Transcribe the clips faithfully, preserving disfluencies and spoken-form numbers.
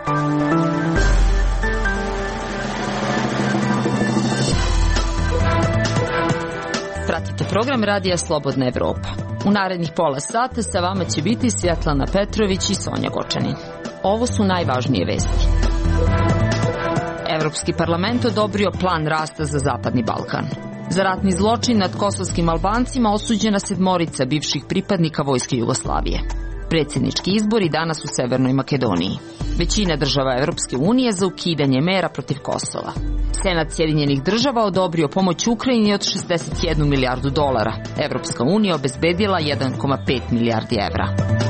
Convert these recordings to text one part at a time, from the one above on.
Pratite program Radija Slobodna Evropa. U narednih pola sata sa vama će biti Svjetlana Petrović i Sonja Gočanin. Ovo su najvažnije vesti. Evropski parlament odobrio plan rasta za Zapadni Balkan. Za ratni zločin nad kosovskim Albancima osuđena sedmorica bivših pripadnika Vojske Jugoslavije. Predsjednički izbori danas u Severnoj Makedoniji. Većina država Evropske unije za ukidanje mera protiv Kosova. Senat Sjedinjenih država odobrio pomoć Ukrajini od šezdeset jednu milijardu dolara. Evropska unija obezbedila jedan zarez pet milijardi evra.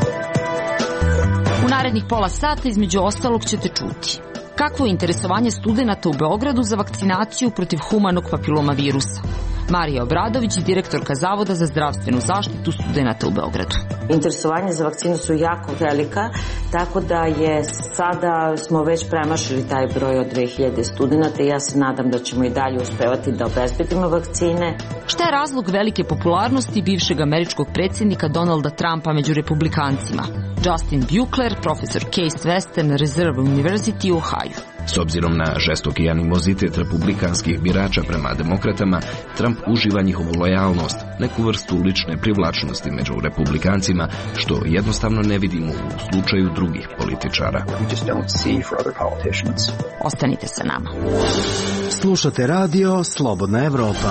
U narednih pola sata između ostalog ćete čuti kakvo je interesovanje studenata u Beogradu za vakcinaciju protiv humanog papilomavirusa. Marija Obradović, direktorka Zavoda za zdravstvenu zaštitu studenata u Beogradu. Interesovanje za vakcinu su jako velika, tako da je sada smo već premašili taj broj od dve hiljade studenata i ja se nadam da ćemo i dalje uspevati da obezbedimo vakcine. Šta je razlog velike popularnosti bivšeg američkog predsjednika Donalda Trumpa među republikancima? Justin Buechler, profesor Case Western Reserve University u Ohio. S obzirom na žestoki animozitet republikanskih birača prema demokratama, Trump uživa njihovu lojalnost, neku vrstu lične privlačnosti među republikancima, što jednostavno ne vidimo u slučaju drugih političara. Ostanite sa nama. Slušate radio Slobodna Evropa.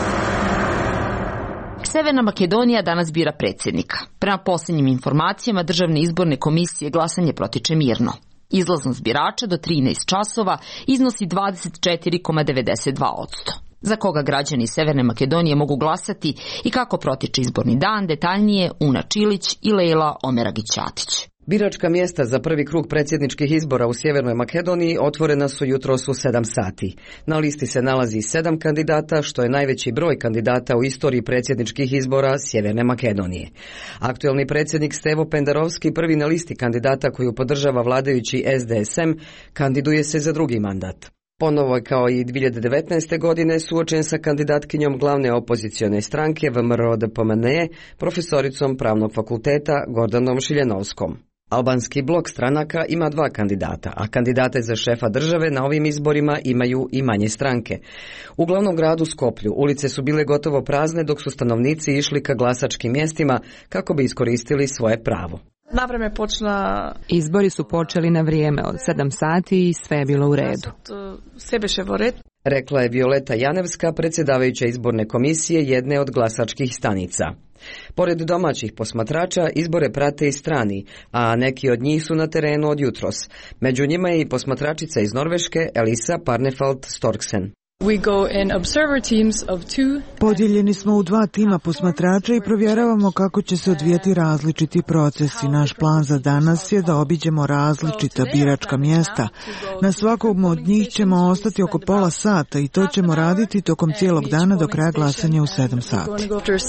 Severna Makedonija danas bira predsjednika. Prema posljednjim informacijama Državne izborne komisije glasanje protiče mirno. Izlaznost birača do trinaest časova iznosi dvadeset četiri zarez devedeset dva posto. Za koga građani Severne Makedonije mogu glasati i kako protiče izborni dan, detaljnije Una Čilić i Lejla Omeragić-Ćatić. Biračka mjesta za prvi krug predsjedničkih izbora u Sjevernoj Makedoniji otvorena su jutros u sedam sati. Na listi se nalazi sedam kandidata, što je najveći broj kandidata u istoriji predsjedničkih izbora Sjeverne Makedonije. Aktuelni predsjednik Stevo Pendarovski, prvi na listi kandidata koju podržava vladajući S D S M, kandiduje se za drugi mandat. Ponovo je kao i dvije hiljade devetnaeste. godine suočen sa kandidatkinjom glavne opozicione stranke V M R O D P M N E, profesoricom pravnog fakulteta Gordanom Šiljanovskom. Albanski blok stranaka ima dva kandidata, a kandidate za šefa države na ovim izborima imaju i manje stranke. U glavnom gradu Skoplju ulice su bile gotovo prazne dok su stanovnici išli ka glasačkim mjestima kako bi iskoristili svoje pravo. Navreme počna... Izbori su počeli na vrijeme od sedam sati i sve je bilo u redu. Sebe še v red. Rekla je Violeta Janevska, predsjedavajuća izborne komisije jedne od glasačkih stanica. Pored domaćih posmatrača, izbore prate i strani, a neki od njih su na terenu od jutros. Među njima je i posmatračica iz Norveške, Elisa Parnefald Storksen. We go in observer teams of two. Podijeljeni smo u dva tima posmatrača i provjeravamo kako će se odvijeti različiti procesi. Naš plan za danas je da obiđemo različita biračka mjesta. Na svakom od njih ćemo ostati oko pola sata i to ćemo raditi tokom cijelog dana do kraja glasanja u sedam sati.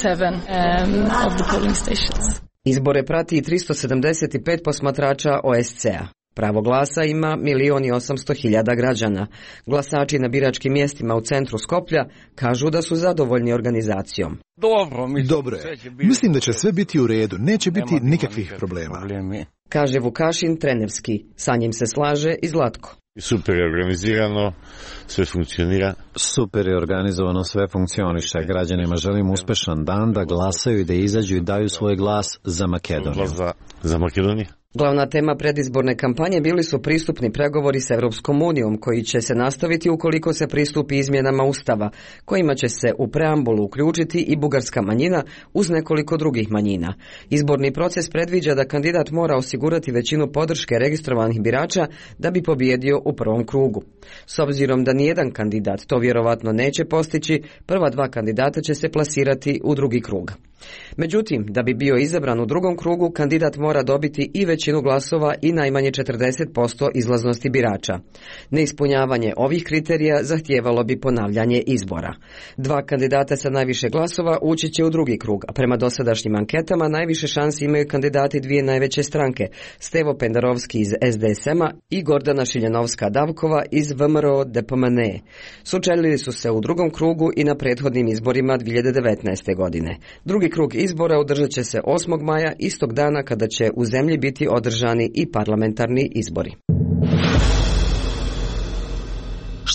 Izbore prati i tristo sedamdeset pet posmatrača O S C-a. Pravo glasa ima milion i osamsto hiljada građana. Glasači na biračkim mjestima u centru Skoplja kažu da su zadovoljni organizacijom. Dobro je. Mislim da će sve biti u redu. Neće biti nikakvih problema. Kaže Vukašin Trenevski. Sa njim se slaže i Zlatko. Super je organizirano, sve funkcionira. Super je organizovano, sve funkcioniše. Građanima želim uspešan dan da glasaju i da izađu i daju svoj glas za Makedoniju. Za, za Makedoniju. Glavna tema predizborne kampanje bili su pristupni pregovori s Europskom unijom, koji će se nastaviti ukoliko se pristupi izmjenama Ustava, kojima će se u preambulu uključiti i bugarska manjina uz nekoliko drugih manjina. Izborni proces predviđa da kandidat mora osigurati većinu podrške registrovanih birača da bi pobijedio u prvom krugu. S obzirom da nijedan kandidat to vjerovatno neće postići, prva dva kandidata će se plasirati u drugi krug. Međutim, da bi bio izabran u drugom krugu, kandidat mora dobiti i većinu glasova i najmanje četrdeset posto izlaznosti birača. Neispunjavanje ovih kriterija zahtijevalo bi ponavljanje izbora. Dva kandidata sa najviše glasova ući će u drugi krug, a prema dosadašnjim anketama najviše šansi imaju kandidati dvije najveće stranke, Stevo Pendarovski iz S D S M-a i Gordana Šiljanovska-Davkova iz V M R O D P M N E. Sučelili su se u drugom krugu i na prethodnim izborima dvije hiljade devetnaeste. godine. Drugi krug izbora održat će se osmog maja, istog dana kada će u zemlji biti održani i parlamentarni izbori.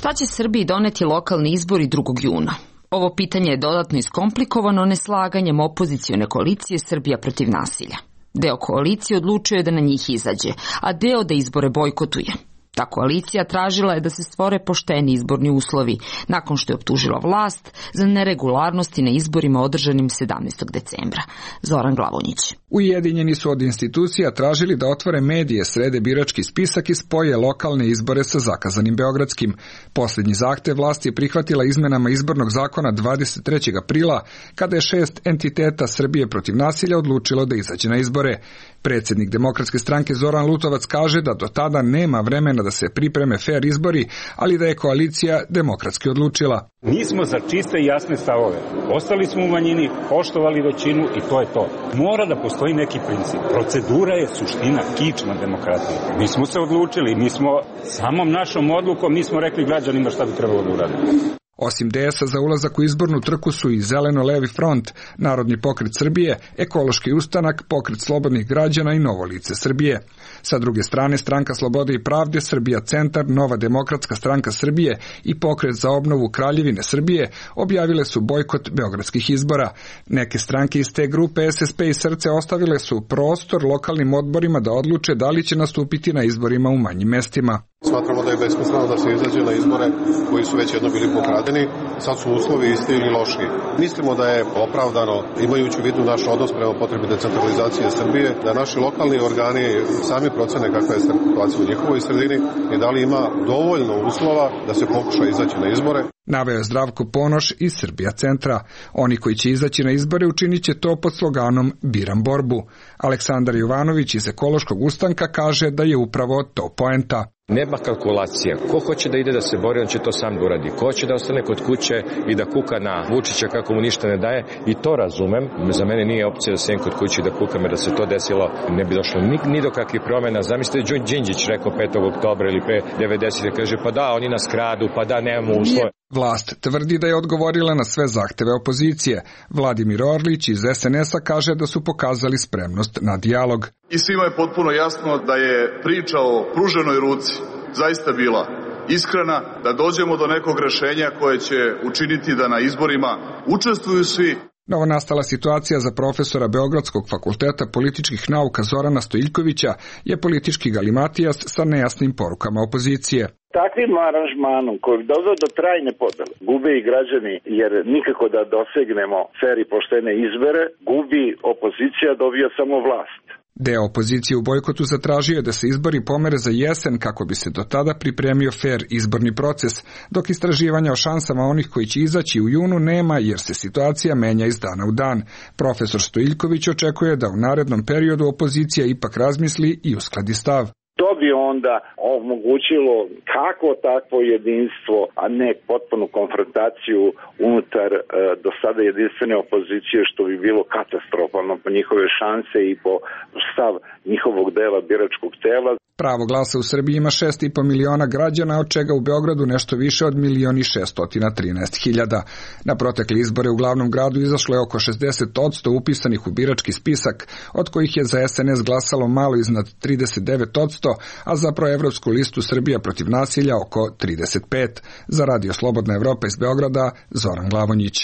Šta će Srbiji doneti lokalni izbori drugog juna? Ovo pitanje je dodatno iskomplikovano neslaganjem opozicione koalicije Srbija protiv nasilja. Deo koalicije odlučio je da na njih izađe, a deo da izbore bojkotuje. Ta koalicija tražila je da se stvore pošteni izborni uslovi, nakon što je optužila vlast za neregularnosti na izborima održanim sedamnaestog decembra. Zoran Glavonjić. Ujedinjeni su od institucija tražili da otvore medije, srede birački spisak i spoje lokalne izbore sa zakazanim beogradskim. Posljednji zahtev vlast je prihvatila izmenama izbornog zakona dvadeset trećeg aprila, kada je šest entiteta Srbije protiv nasilja odlučilo da izađe na izbore. Predsjednik Demokratske stranke Zoran Lutovac kaže da do tada nema vremena da se pripreme fer izbori, ali da je koalicija demokratski odlučila. Mi smo za čiste i jasne stavove. Ostali smo u manjini, poštovali većinu i to je to. Mora da postoji neki princip. Procedura je suština, kičma demokratije. Mi smo se odlučili, mi smo samom našom odlukom, mi smo rekli građanima šta bi trebalo da uradimo. Osim D S-a za ulazak u izbornu trku su i Zeleno-levi front, Narodni pokret Srbije, Ekološki ustanak, Pokret slobodnih građana i Novo lice Srbije. Sa druge strane, Stranka slobode i pravde, Srbija centar, Nova demokratska stranka Srbije i Pokret za obnovu Kraljevine Srbije objavile su bojkot beogradskih izbora. Neke stranke iz te grupe S S P i Srce ostavile su prostor lokalnim odborima da odluče da li će nastupiti na izborima u manjim mestima. Smatramo da je besmisleno da se izađe na izbore koji su već jedno bili pokradeni, sad su uslovi isti ili lošiji. Mislimo da je opravdano, imajući u vidu naš odnos prema potrebi decentralizacije Srbije, da naši lokalni organi sami procene kakva je situacija u njihovoj sredini i da li ima dovoljno uslova da se pokuša izaći na izbore. Naveo je Zdravko Ponoš iz Srbija centra. Oni koji će izaći na izbore učinit će to pod sloganom Biram borbu. Aleksandar Jovanović iz Ekološkog ustanka kaže da je upravo to poenta. Nema kalkulacija. Ko hoće da ide da se bori, on će to sam da uradi. Ko će da ostane kod kuće i da kuka na Vučića kako mu ništa ne daje, i to razumem. Za mene nije opcija da sedim kod kuće i da kukam, jer da se to desilo ne bi došlo ni, ni do kakvih promjena. Zamislite, Đinđić rekao petog oktobra ili pe devedesetih, kaže pa da, oni nas kradu, pa da, nemamo uslove. Vlast tvrdi da je odgovorila na sve zahteve opozicije. Vladimir Orlić iz S N S-a kaže da su pokazali spremnost na dijalog. I svima je potpuno jasno da je priča o pruženoj ruci zaista bila iskrena, da dođemo do nekog rešenja koje će učiniti da na izborima učestvuju svi. Novonastala situacija za profesora Beogradskog fakulteta političkih nauka Zorana Stojiljkovića je politički galimatijas sa nejasnim porukama opozicije. Takvim aranžmanom koji bi doveo do trajne podele gube i građani, jer nikako da dosegnemo fer i poštene izbore, gubi opozicija, dobija samo vlast. Deo opozicije u bojkotu zatražio je da se izbori pomere za jesen kako bi se do tada pripremio fer izborni proces, dok istraživanja o šansama onih koji će izaći u junu nema jer se situacija menja iz dana u dan. Profesor Stojiljković očekuje da u narednom periodu opozicija ipak razmisli i uskladi stav. To bi onda omogućilo kako takvo jedinstvo, a ne potpunu konfrontaciju unutar e, do sada jedinstvene opozicije, što bi bilo katastrofalno po njihove šanse i po stav njihovog dela biračkog tela. Pravo glasa u Srbiji ima šest i po miliona građana, od čega u Beogradu nešto više od milion i šessto trinaest hiljada. Na protekli izbore u glavnom gradu izašlo je oko šezdeset posto upisanih u birački spisak, od kojih je za S N S glasalo malo iznad trideset devet posto, a za proevropsku listu Srbija protiv nasilja oko trideset pet. Za Radio Slobodna Evropa iz Beograda, Zoran Glavonjić.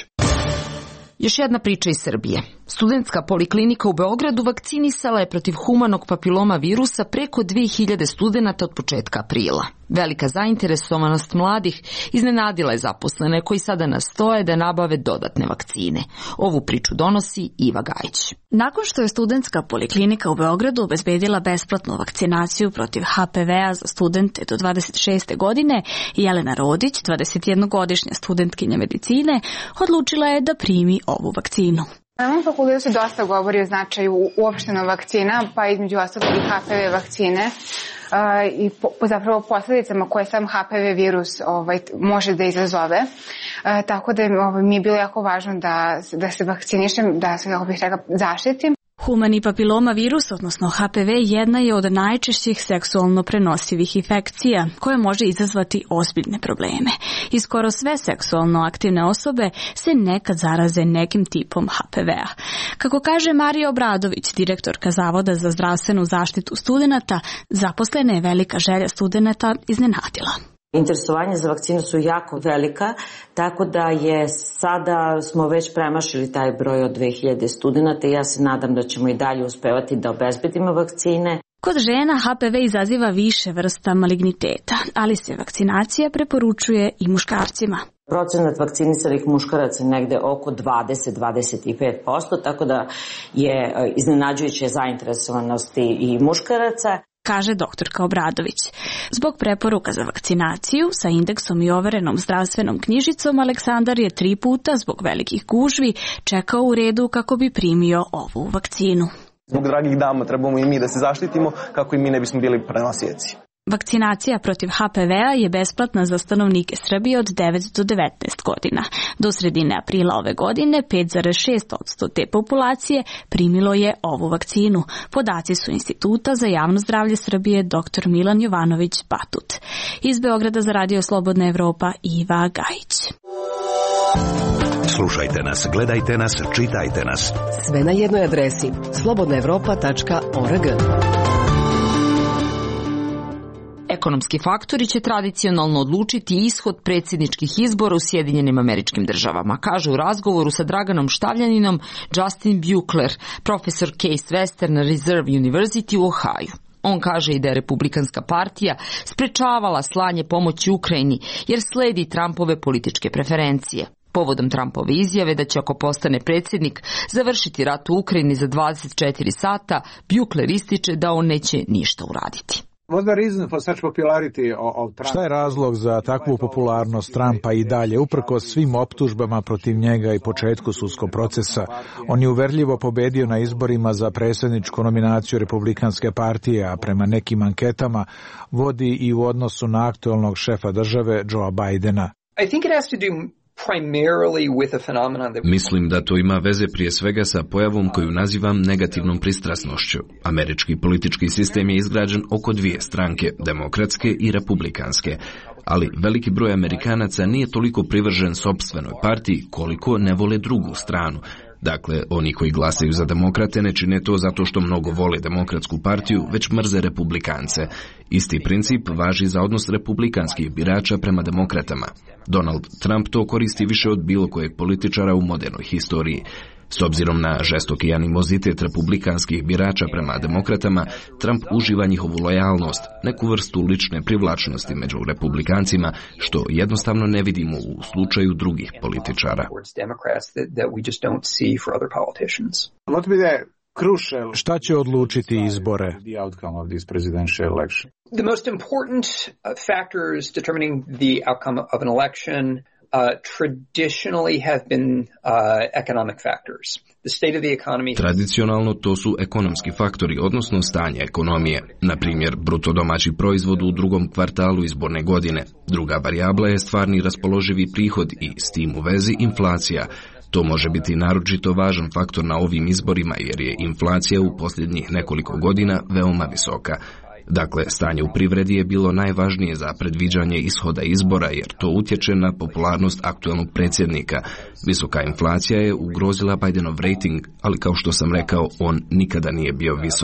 Još jedna priča iz Srbije. Studentska poliklinika u Beogradu vakcinisala je protiv humanog papiloma virusa preko dve hiljade studenata od početka aprila. Velika zainteresovanost mladih iznenadila je zaposlene koji sada nastoje da nabave dodatne vakcine. Ovu priču donosi Iva Gajić. Nakon što je studentska poliklinika u Beogradu obezbedila besplatnu vakcinaciju protiv H P V-a za studente do dvadeset šeste godine, Jelena Rodić, dvadesetjednogodišnja studentkinja medicine, odlučila je da primi ovu vakcinu. Na ovom fakultetu se dosta govori o značaju uopšteno vakcina, pa između ostalog i H P V vakcine uh, i po, po zapravo posljedicama koje sam H P V virus ovaj, može da izazove. Uh, tako da ovaj, mi je bilo jako važno da, da se vakcinišem, da se kako bih rekla, zaštitim. Humani papiloma virus, odnosno H P V, jedna je od najčešćih seksualno prenosivih infekcija koja može izazvati ozbiljne probleme. I skoro sve seksualno aktivne osobe se nekad zaraze nekim tipom H P V-a. Kako kaže Marija Obradović, direktorka Zavoda za zdravstvenu zaštitu studenata, zaposlena je velika želja studenata iznenadila. Interesovanje za vakcinu su jako velika, tako da je sada smo već premašili taj broj od dve hiljade studenata i ja se nadam da ćemo i dalje uspevati da obezbedimo vakcine. Kod žena H P V izaziva više vrsta maligniteta, ali se vakcinacija preporučuje i muškarcima. Procenat vakcinisanih muškaraca je negde oko dvadeset do dvadeset pet posto, tako da je iznenađujuće zainteresovanosti i muškaraca, kaže doktorka Obradović. Zbog preporuka za vakcinaciju sa indeksom i overenom zdravstvenom knjižicom, Aleksandar je tri puta zbog velikih gužvi čekao u redu kako bi primio ovu vakcinu. Zbog dragih dama trebamo i mi da se zaštitimo kako i mi ne bismo bili prenosioci. Vakcinacija protiv H P V-a je besplatna za stanovnike Srbije od devet do devetnaest godina. Do sredine aprila ove godine pet zarez šest posto te populacije primilo je ovu vakcinu. Podaci su Instituta za javno zdravlje Srbije dr Milan Jovanović Batut. Iz Beograda za Radio Slobodna Evropa Iva Gajić. Slušajte nas, gledajte nas, čitajte nas. Sve na jednoj adresi slobodna evropa tačka org. Ekonomski faktori će tradicionalno odlučiti ishod predsjedničkih izbora u Sjedinjenim Američkim Državama, kaže u razgovoru sa Draganom Štavljaninom Justin Buechler, profesor Case Western Reserve University u Ohaju. On kaže i da je Republikanska partija sprečavala slanje pomoći Ukrajini jer sledi Trumpove političke preferencije. Povodom Trumpove izjave da će ako postane predsjednik završiti rat u Ukrajini za dvadeset četiri sata, Buechler ističe da on neće ništa uraditi. Šta je razlog za takvu popularnost Trumpa i dalje, uprkos svim optužbama protiv njega i početku sudskog procesa? On je uverljivo pobedio na izborima za predsjedničku nominaciju Republikanske partije, a prema nekim anketama vodi i u odnosu na aktualnog šefa države Joea Bidena. I think it has to do Mislim da to ima veze prije svega sa pojavom koju nazivam negativnom pristrasnošću. Američki politički sistem je izgrađen oko dvije stranke, demokratske i republikanske. Ali veliki broj Amerikanaca nije toliko privržen sopstvenoj partiji koliko ne vole drugu stranu. Dakle, oni koji glasaju za demokrate ne čine to zato što mnogo vole demokratsku partiju, već mrze republikance. Isti princip važi za odnos republikanskih birača prema demokratama. Donald Trump to koristi više od bilo kojeg političara u modernoj historiji. S obzirom na žestoki animozitet republikanskih birača prema demokratama, Trump uživa njihovu lojalnost, neku vrstu lične privlačnosti među republikancima, što jednostavno ne vidimo u slučaju drugih političara. Šta će odlučiti izbore? The most important factors determining the outcome of an election Uh, traditionally have been uh, economic factors. The state of the economy. Tradicionalno to su ekonomski faktori, odnosno stanje ekonomije. Na primjer, bruto domaći proizvod u drugom kvartalu izborne godine. Druga varijabla je stvarni raspoloživi prihod i s tim u vezi inflacija. To može biti naročito važan faktor na ovim izborima jer je inflacija u posljednjih nekoliko godina veoma visoka. Dakle, stanje u privredi je bilo najvažnije za predviđanje ishoda izbora jer to utječe na popularnost aktualnog predsjednika. Visoka inflacija je ugrozila Bidenov rating, ali kao što sam rekao, on nikada nije bio visok.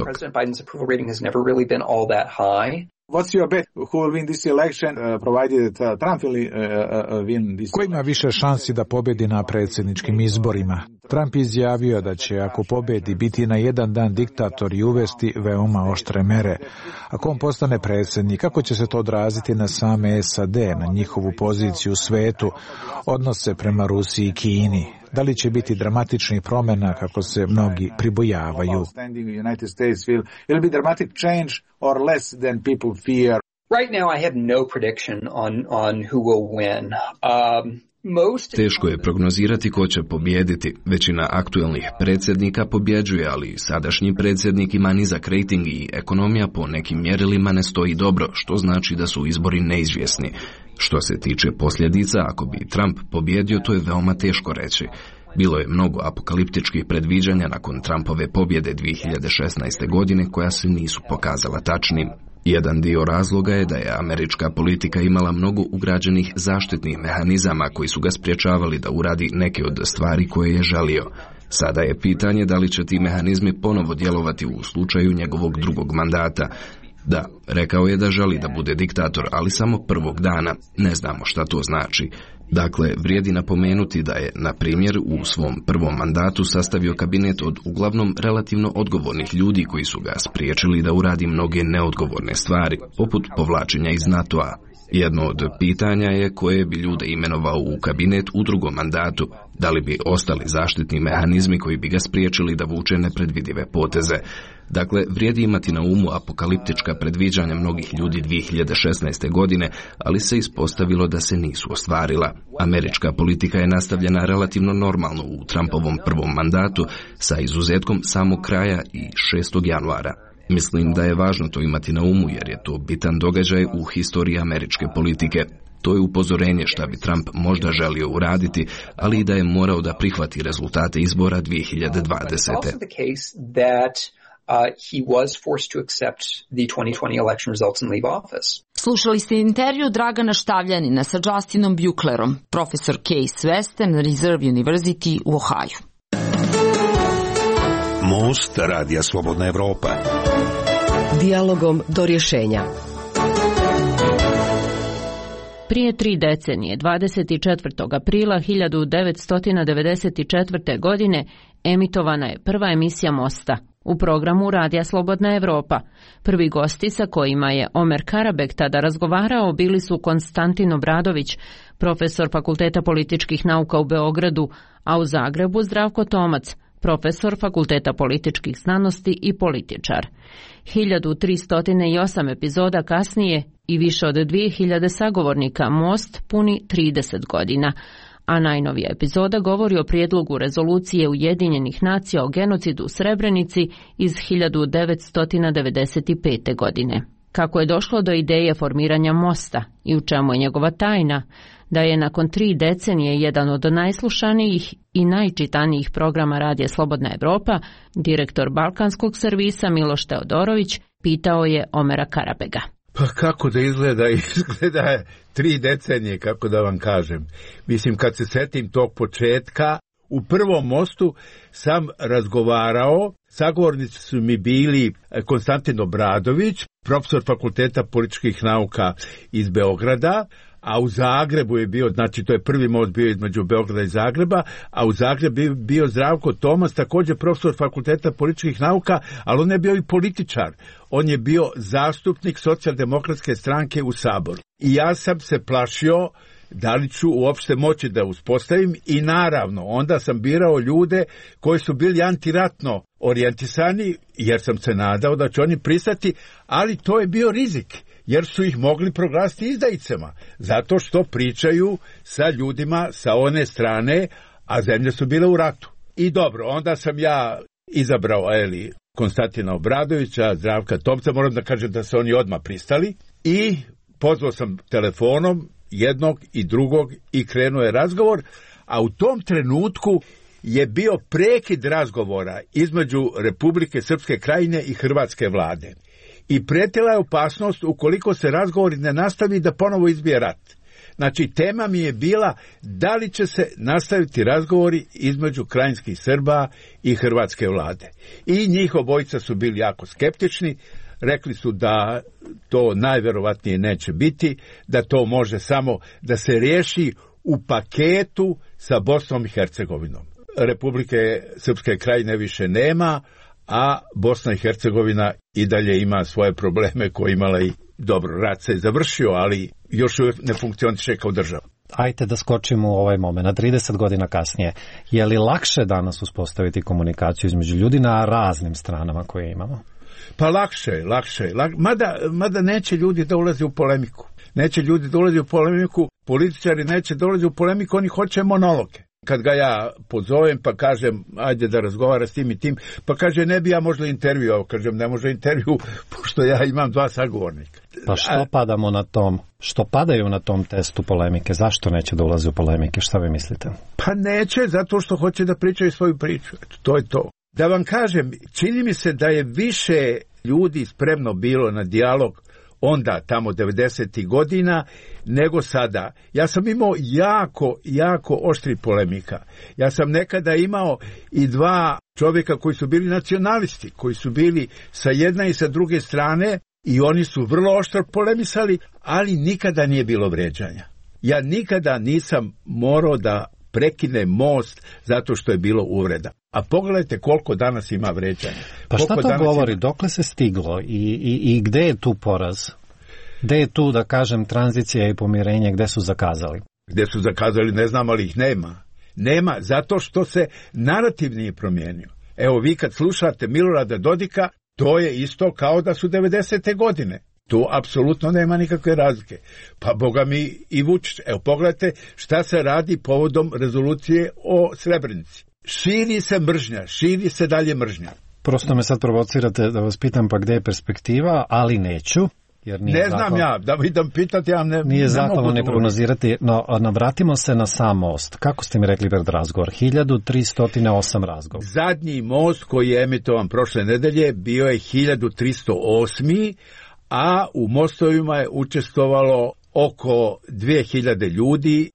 What's your bet? Who will win this election, uh, provided uh, Trump will uh, uh, win this? Ko ima više šansi da pobedi na predsjedničkim izborima? Trump izjavio da će, ako pobedi, biti na jedan dan diktator i uvesti veoma oštre mere. Ako on postane predsjednik, kako će se to odraziti na same S A D, na njihovu poziciju u svetu, odnose prema Rusiji i Kini? Da li će biti dramatičnih promjena kako se mnogi pribojavaju? Right now I have no prediction on on who will win. Um Teško je prognozirati ko će pobijediti. Većina aktualnih predsjednika pobjeđuje, ali sadašnji predsjednik ima nizak rejting i ekonomija po nekim mjerilima ne stoji dobro, što znači da su izbori neizvjesni. Što se tiče posljedica, ako bi Trump pobjedio, to je veoma teško reći. Bilo je mnogo apokaliptičkih predviđanja nakon Trumpove pobjede dvije hiljade šesnaeste. godine koja se nisu pokazala tačnim. Jedan dio razloga je da je američka politika imala mnogo ugrađenih zaštitnih mehanizama koji su ga spriječavali da uradi neke od stvari koje je želio. Sada je pitanje da li će ti mehanizmi ponovo djelovati u slučaju njegovog drugog mandata. Da, rekao je da želi da bude diktator, ali samo prvog dana. Ne znamo šta to znači. Dakle, vrijedi napomenuti da je, na primjer, u svom prvom mandatu sastavio kabinet od uglavnom relativno odgovornih ljudi koji su ga spriječili da uradi mnoge neodgovorne stvari, poput povlačenja iz NATO-a. Jedno od pitanja je koje bi ljude imenovao u kabinet u drugom mandatu, da li bi ostali zaštitni mehanizmi koji bi ga spriječili da vuče nepredvidive poteze. Dakle, vrijedi imati na umu apokaliptička predviđanja mnogih ljudi dvije hiljade šesnaeste. godine, ali se ispostavilo da se nisu ostvarila. Američka politika je nastavljena relativno normalno u Trumpovom prvom mandatu, sa izuzetkom samog kraja i šestog januara. Mislim da je važno to imati na umu jer je to bitan događaj u historiji američke politike. To je upozorenje šta bi Trump možda želio uraditi, ali i da je morao da prihvati rezultate izbora dvije hiljade dvadesete. Uh, he was forced to accept the twenty twenty election results and leave office. Slušali ste intervju Dragana Štavljanina sa Justinom Buechlerom, profesor Case Western Reserve University u Ohaju. Most Radija Slobodna Evropa. Dijalogom do rješenja. Prije tri decenije, dvadeset četvrtog aprila hiljadu devetsto devedeset četvrte. godine, emitovana je prva emisija Mosta u programu Radija Slobodna Evropa. Prvi gosti sa kojima je Omer Karabek tada razgovarao bili su Konstantin Obradović, profesor Fakulteta političkih nauka u Beogradu, a u Zagrebu Zdravko Tomac, profesor Fakulteta političkih znanosti i političar. hiljadu tristo osam epizoda kasnije i više od dvije hiljade sagovornika Most puni trideset godina, a najnovija epizoda govori o prijedlogu rezolucije Ujedinjenih nacija o genocidu u Srebrenici iz hiljadu devetsto devedeset pete. godine. Kako je došlo do ideje formiranja Mosta i u čemu je njegova tajna, da je nakon tri decenije jedan od najslušanijih i najčitanijih programa Radija Slobodna Evropa, direktor Balkanskog servisa Miloš Teodorović pitao je Omera Karabega. Pa kako da izgleda? Izgleda je tri decenije, kako da vam kažem. Mislim, kad se setim tog početka, u prvom Mostu sam razgovarao, sagovornici su mi bili Konstantin Obradović, profesor Fakulteta političkih nauka iz Beograda, a u Zagrebu je bio, znači to je prvi most bio između Beograda i Zagreba, a u Zagrebu je bio Zdravko Tomac, također profesor Fakulteta političkih nauka, ali on je bio i političar. On je bio zastupnik socijaldemokratske stranke u Saboru. I ja sam se plašio da li ću uopšte moći da uspostavim i naravno onda sam birao ljude koji su bili antiratno orijentisani jer sam se nadao da će oni pristati, ali to je bio rizik jer su ih mogli proglasiti izdajicama zato što pričaju sa ljudima sa one strane, a zemlje su bile u ratu. I dobro, onda sam ja izabrao eli, Konstantina Obradovića, Zdravka Tomca, moram da kažem da su oni odmah pristali i pozvao sam telefonom jednog i drugog i krenuo je razgovor, a u tom trenutku je bio prekid razgovora između Republike Srpske Krajine i Hrvatske vlade. I prijetila je opasnost ukoliko se razgovori ne nastavi da ponovo izbije rat. Znači, tema mi je bila da li će se nastaviti razgovori između krajinskih Srba i Hrvatske vlade. I njih obojica su bili jako skeptični, rekli su da to najverovatnije neće biti, da to može samo da se riješi u paketu sa Bosnom i Hercegovinom. Republike Srpske Krajine više nema, a Bosna i Hercegovina i dalje ima svoje probleme koje imala i dobro, rat se je završio, ali još ne funkcioniše kao država. Ajde da skočimo u ovaj moment, na trideset godina kasnije. Je li lakše danas uspostaviti komunikaciju između ljudi na raznim stranama koje imamo? Pa lakše, lakše. Lak, mada, mada neće ljudi da ulazi u polemiku. Neće ljudi da ulazi u polemiku, političari neće da ulazi u polemiku, oni hoće monologe. Kad ga ja pozovem pa kažem ajde da razgovara s tim i tim, pa kaže ne bi ja možda intervjuo, kažem ne može intervju pošto ja imam dva sagovornika. Pa što padamo na tom, što padaju na tom testu polemike, zašto neće da ulaze u polemike, šta vi mislite? Pa neće, zato što hoće da pričaju svoju priču, to je to. Da vam kažem, čini mi se da je više ljudi spremno bilo na dijalog onda, tamo devedesetih godina, nego sada. Ja sam imao jako, jako oštri polemika. Ja sam nekada imao i dva čovjeka koji su bili nacionalisti, koji su bili sa jedne i sa druge strane i oni su vrlo oštro polemisali, ali nikada nije bilo vređanja. Ja nikada nisam morao da prekine most zato što je bilo uvreda. A pogledajte koliko danas ima vređanja. Pa šta koliko to govori? Ima... Dokle se stiglo i, i, i gde je tu poraz? Gde je tu, da kažem, tranzicija i pomirenje, gde su zakazali? Gde su zakazali, ne znam, ali ih nema. Nema, zato što se narativ nije promijenio. Evo, vi kad slušate Milorada Dodika, to je isto kao da su devedesete godine. Tu apsolutno nema nikakve razlike. Pa boga mi i Vučić. Evo, pogledajte šta se radi povodom rezolucije o Srebrenici. Širi se mržnja, širi se dalje mržnja. Prosto me sad provocirate da vas pitam pa gde je perspektiva, ali neću. Jer nije ne znam zahval... ja, da idem pitati, ja ne, nije ne zahvalno ne prognozirati, no navratimo se na sam most. Kako ste mi rekli pred razgovor? hiljadu tristo osam razgovor. Zadnji most koji je emitovan prošle nedelje bio je hiljadu tristo osam, a u mostovima je učestvovalo oko dvije hiljade ljudi.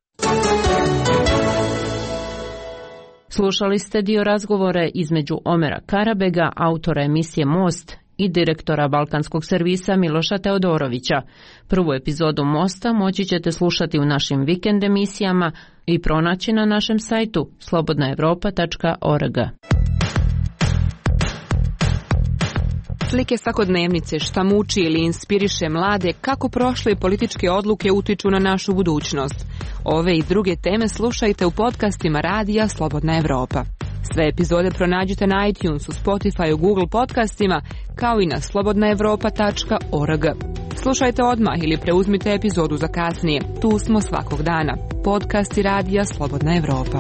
Slušali ste dio razgovore između Omera Karabega, autora emisije Most, i direktora Balkanskog servisa Miloša Teodorovića. Prvu epizodu Mosta moći ćete slušati u našim vikend emisijama i pronaći na našem sajtu slobodna evropa tačka org. Slike svakodnevnice, šta muči ili inspiriše mlade, kako prošle političke odluke utiču na našu budućnost. Ove i druge teme slušajte u podcastima Radija Slobodna Evropa. Sve epizode pronađite na iTunesu, Spotify, Google podcastima, kao i na slobodna evropa tačka org. Slušajte odmah ili preuzmite epizodu za kasnije. Tu smo svakog dana. Podcasti Radija Slobodna Evropa.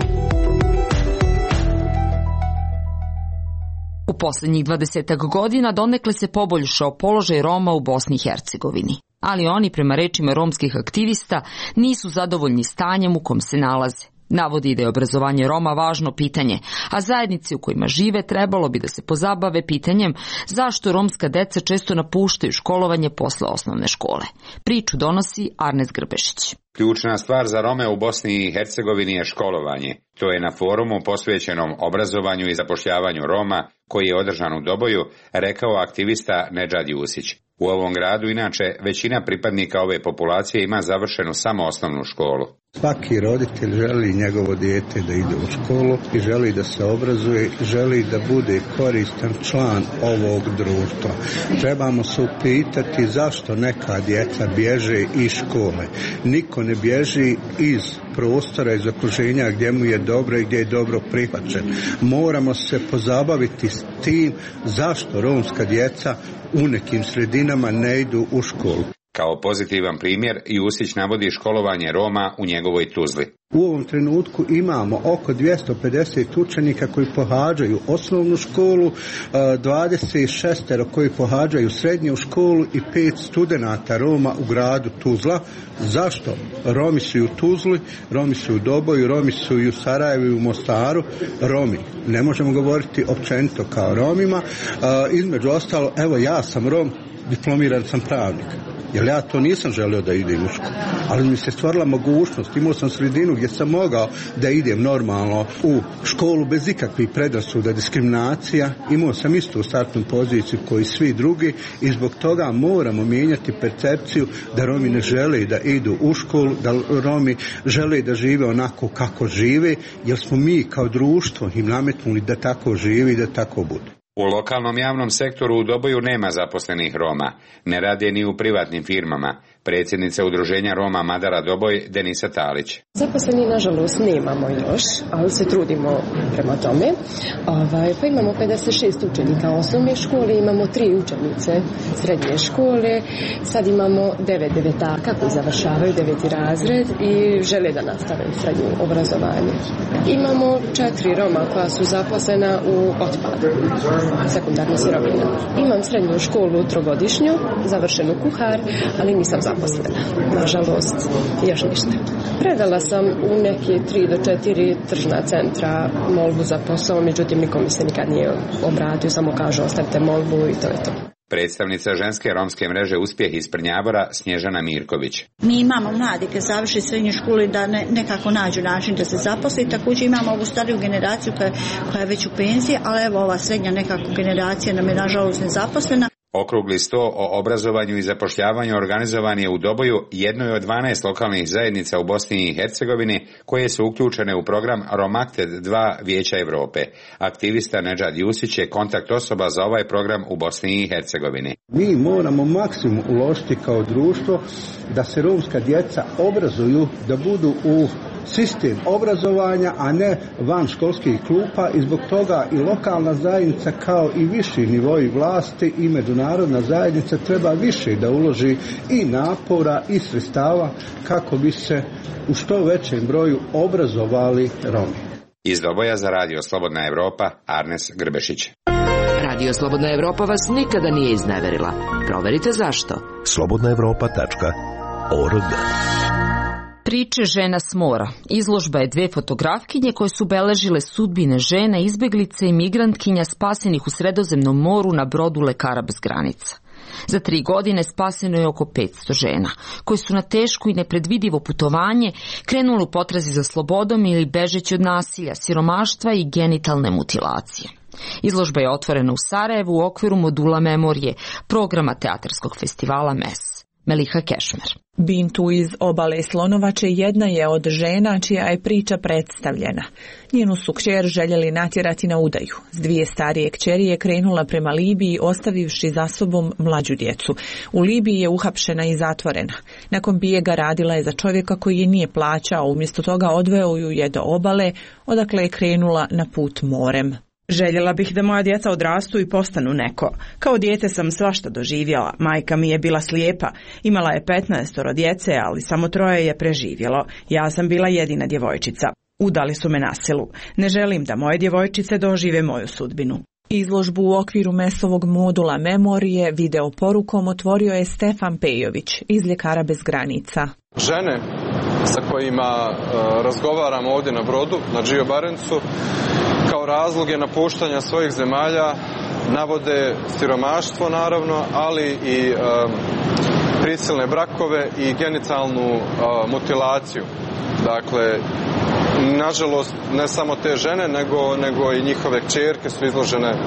U posljednjih dvadesetak godina donekle se poboljšao položaj Roma u Bosni i Hercegovini, ali oni, prema rečima romskih aktivista, nisu zadovoljni stanjem u kom se nalaze. Navodi da je obrazovanje Roma važno pitanje, a zajednice u kojima žive trebalo bi da se pozabave pitanjem zašto romska deca često napuštaju školovanje posle osnovne škole. Priču donosi Arnes Grbešić. Ključna stvar za Rome u Bosni i Hercegovini je školovanje. To je na forumu posvećenom obrazovanju i zapošljavanju Roma, koji je održan u Doboju, rekao aktivista Nedžad Jusić. U ovom gradu, inače, većina pripadnika ove populacije ima završenu samo osnovnu školu. Svaki roditelj želi njegovo dijete da ide u školu i želi da se obrazuje, želi da bude koristan član ovog društva. Trebamo se upitati zašto neka djeca bježe iz škole. Niko ne bježi iz prostora, iz okruženja gdje mu je dobro i gdje je dobro prihvaćen. Moramo se pozabaviti s tim zašto romska djeca u nekim sredinama ne idu u školu. Kao pozitivan primjer, Jusić navodi školovanje Roma u njegovoj Tuzli. U ovom trenutku imamo oko dvjesto pedeset učenika koji pohađaju osnovnu školu, dvadeset šest koji pohađaju srednju školu i pet studenata Roma u gradu Tuzla. Zašto? Romi su i u Tuzli, Romi su u Doboju, Romi su i u Sarajevu i u Mostaru. Romi, ne možemo govoriti općenito kao Romima. Između ostalo, evo ja sam Rom, diplomiran sam pravnik. Jer ja to nisam želio da idem u školu, ali mi se stvorila mogućnost, imao sam sredinu gdje sam mogao da idem normalno u školu bez ikakvih predrasuda, diskriminacija, imao sam istu startnu poziciju koji svi drugi i zbog toga moramo mijenjati percepciju da Romi ne žele da idu u školu, da Romi žele da žive onako kako žive, jer smo mi kao društvo im nametnuli da tako živi i da tako bude. U lokalnom javnom sektoru u Doboju nema zaposlenih Roma, ne rade ni u privatnim firmama. Predsjednica udruženja Roma Madara Doboj, Denisa Talić. Zaposleni nažalost nemamo još, ali se trudimo prema tome. Ovaj, pa imamo pedeset šest učenika osnovne škole, imamo tri učenice srednje škole, sad imamo devet devetaka koji završavaju deveti razred i žele da nastave srednje obrazovanje. Imamo četiri Roma koja su zaposlena u otpadu, sekundarna sirovina. Imam srednju školu trogodišnju, završenu kuhar, ali nisam zaposlena. Nažalost, još ništa. Predala sam u neke tri do četiri tržna centra molbu za posao, međutim niko mi se nikad nije obratio, samo kažu ostavite molbu i to je to. Predstavnica ženske romske mreže Uspjeh iz Prnjavora, Snježana Mirković. Mi imamo mladi kad završi srednju školu da ne, nekako nađu način da se zaposli, također imamo ovu stariju generaciju koja, koja je već u penziji, ali evo ova srednja nekako generacija nam je nažalost nezaposlena. Okrugli sto o obrazovanju i zapošljavanju organizovan je u Doboju, jednoj od dvanaest lokalnih zajednica u Bosni i Hercegovini koje su uključene u program Romakted dva Vijeća Evrope. Aktivista Nedžad Jusić je kontakt osoba za ovaj program u Bosni i Hercegovini. Mi moramo maksimum uložiti kao društvo da se romska djeca obrazuju, da budu u sistem obrazovanja, a ne van školskih klupa, i zbog toga i lokalna zajednica kao i viši nivoi vlasti i međunarodna zajednica treba više da uloži i napora i sredstava kako bi se u što većem broju obrazovali Romi. Iz Doboja za Radio Slobodna Evropa, Arnes Grbešić. Radio Slobodna Evropa vas nikada nije izneverila. Proverite zašto. slobodna evropa tačka org. Priče žena s mora. Izložba je dve fotografkinje koje su beležile sudbine žena, izbeglice i migrantkinja spasenih u Sredozemnom moru na brodu Lekara bez granica. Za tri godine spaseno je oko petsto žena, koje su na teško i nepredvidivo putovanje krenule u potrazi za slobodom ili bežeći od nasilja, siromaštva i genitalne mutilacije. Izložba je otvorena u Sarajevu u okviru modula Memorije, programa teatarskog festivala M E S. Meliha Kešmer. Bintu iz Obale Slonovače jedna je od žena čija je priča predstavljena. Njenu su kćer željeli natjerati na udaju. S dvije starije kćeri je krenula prema Libiji, ostavivši za sobom mlađu djecu. U Libiji je uhapšena i zatvorena. Nakon bijega radila je za čovjeka koji je nije plaćao, umjesto toga odveo ju je do obale, odakle je krenula na put morem. Željela bih da moja djeca odrastu i postanu neko. Kao dijete sam svašta doživjela. Majka mi je bila slijepa. Imala je petnaestoro djece, ali samo troje je preživjelo. Ja sam bila jedina djevojčica. Udali su me na silu. Ne želim da moje djevojčice dožive moju sudbinu. Izložbu u okviru mesovog modula Memorije video porukom otvorio je Stefan Pejović iz Ljekara bez granica. Žene sa kojima uh, razgovaram ovdje na brodu, na Gio Barencu, kao razloge napuštanja svojih zemalja navode siromaštvo naravno, ali i um, prisilne brakove i genitalnu uh, mutilaciju. Dakle, nažalost, ne samo te žene, nego, nego i njihove kćerke su izložene uh,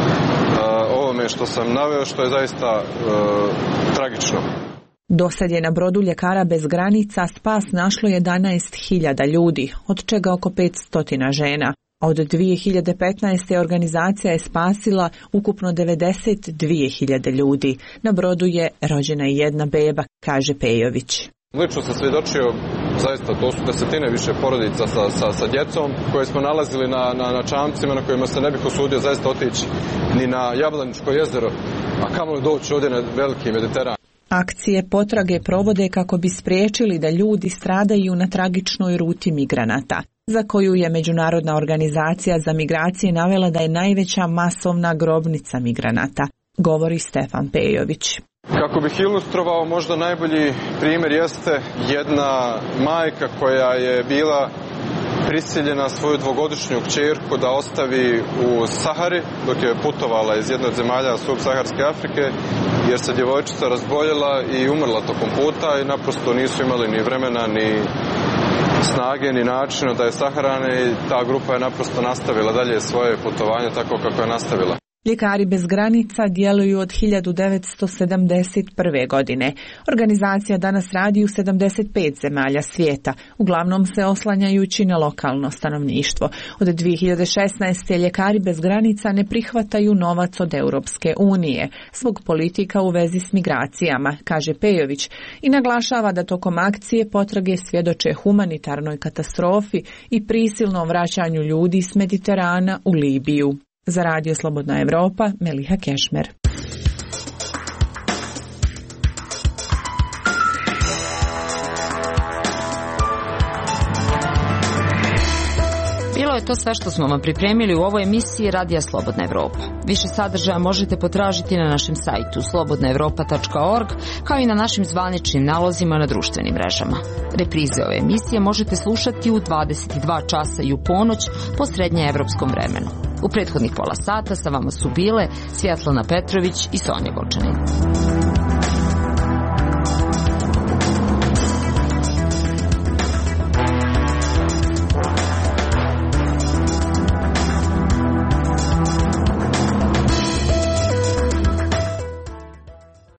ovome što sam naveo, što je zaista uh, tragično. Dosad je na brodu Ljekara bez granica spas našlo jedanaest hiljada ljudi, od čega oko petsto žena. Od dvije hiljade petnaeste. organizacija je spasila ukupno devedeset dvije hiljade ljudi. Na brodu je rođena i jedna beba, kaže Pejović. Lično sam svjedočio, zaista to su desetine više porodica sa, sa, sa djecom koje smo nalazili na, na, na čamcima na kojima se ne bih usudio zaista otići ni na Jablaničko jezero, a kamoli doći ovdje na veliki Mediteran. Akcije potrage provode kako bi spriječili da ljudi stradaju na tragičnoj ruti migranata, za koju je Međunarodna organizacija za migracije navela da je najveća masovna grobnica migranata, govori Stefan Pejović. Kako bih ilustrovao, možda najbolji primjer jeste jedna majka koja je bila prisiljena svoju dvogodišnju kćerku da ostavi u Sahari dok je putovala iz jedne od zemalja subsaharske Afrike, jer se djevojčica razboljela i umrla tokom puta i naprosto nisu imali ni vremena ni snage ni načina da je sahrane i ta grupa je naprosto nastavila dalje svoje putovanje tako kako je nastavila. Ljekari bez granica djeluju od hiljadu devetsto sedamdeset prve. godine. Organizacija danas radi u sedamdeset pet zemalja svijeta, uglavnom se oslanjajući na lokalno stanovništvo. Od dvije hiljade šesnaeste. Ljekari bez granica ne prihvataju novac od Europske unije zbog politika u vezi s migracijama, kaže Pejović, i naglašava da tokom akcije potrage svjedoče humanitarnoj katastrofi i prisilnom vraćanju ljudi s Mediterana u Libiju. Za Radio Slobodna Evropa, Meliha Kešmer. Bilo je to sve što smo vam pripremili u ovoj emisiji Radija Slobodna Evropa. Više sadržaja možete potražiti na našem sajtu slobodna evropa tačka org, kao i na našim zvaničnim nalozima na društvenim mrežama. Reprize ove emisije možete slušati u dvadeset dva časa i u ponoć po srednjeevropskom vremenu. U prethodnih pola sata sa vama su bile Svjetlana Petrović i Sonja Golčanin.